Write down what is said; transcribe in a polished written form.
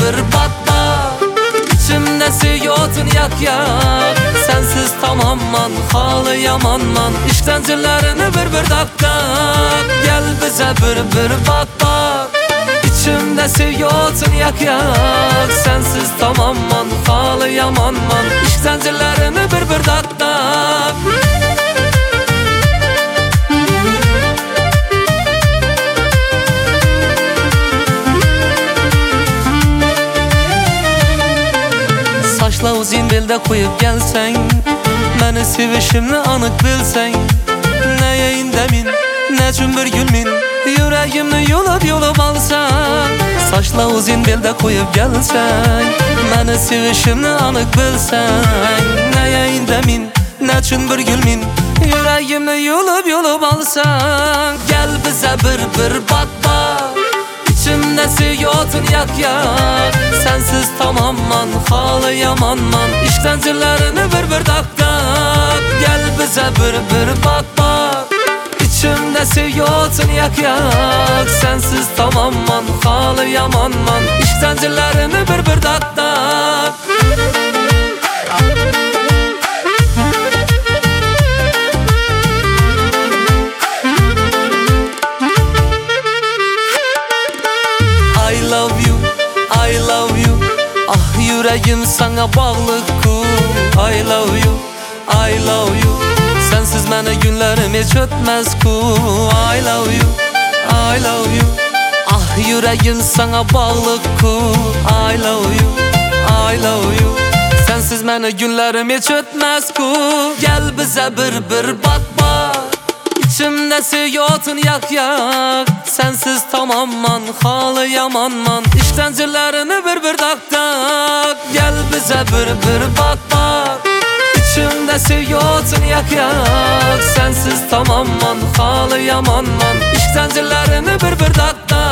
bir bak bak. İçimde siyotun yak yak. Sensiz tamamman, halı yamanman. İşk zincirlerini bir tak tak. Gel bize bir bak bak. İçimde siyotun yak yak. Sensiz tamamman, halı yamanman. İşk zincirlerini bir tak tak. Saçla uzun belde koyup gelsen, məni sevişimni anık bilsen. Neye indemin, ne üçün bir gülmin, yüreğimni yolup alsan. Saçla uzun belde koyup gelsen, məni sevişimni anık bilsen. Neye indemin, ne üçün bir gülmin, yüreğimni yolup alsan. Gel bize bir bak bak. İçimde siyotun yak yak. Sensiz tamamman, halı yamanman. İşk zincirlerini bir tak tak. Gel bize bir bak bak. İçimde siyotun yak yak. Sensiz tamamman, halı yamanman. İşk zincirlerini bir tak tak. I love you, I love you. Ah yüreğim sana bağlı ku. I love you, I love you. Sensiz mənə günlərim heç ötməz ku. I love you, I love you. Ah yüreğim sana bağlı ku. I love you, I love you. Sensiz mənə günlərim heç ötməz ku. Gel bize bir bak bak. İçimde siyotun yak yak. Sensiz tamamman, halı yamanman. İşk zincirlerini bir tak tak. Gel bize bir bak bak. İçimde siyotun yak yak. Sensiz tamamman, halı yamanman. İşk zincirlerini bir tak tak.